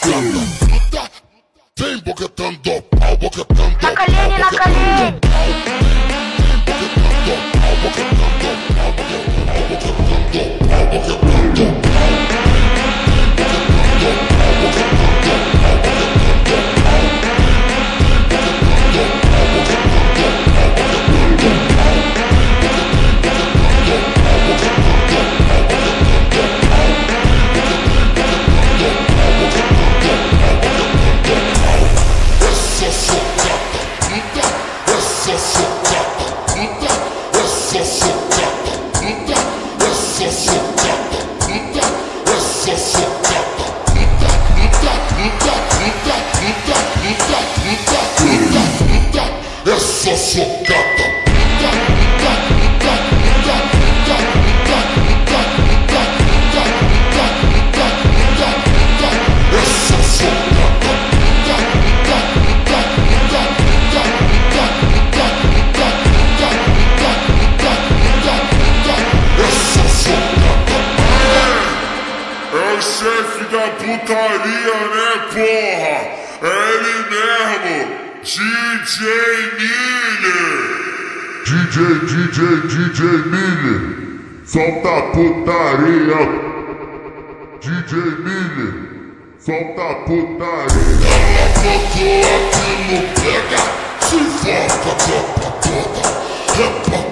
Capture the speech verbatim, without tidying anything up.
Puta, vem boquetando pau, boquetando. Na colene, na colene. Essa socada. É o chefe da putaria, né, porra? É ele mesmo, D J Miller. D J, D J, D J Miller, solta a putaria. D J Miller, solta a putaria. Ela botou aqui no pega, se volta a tropa toda.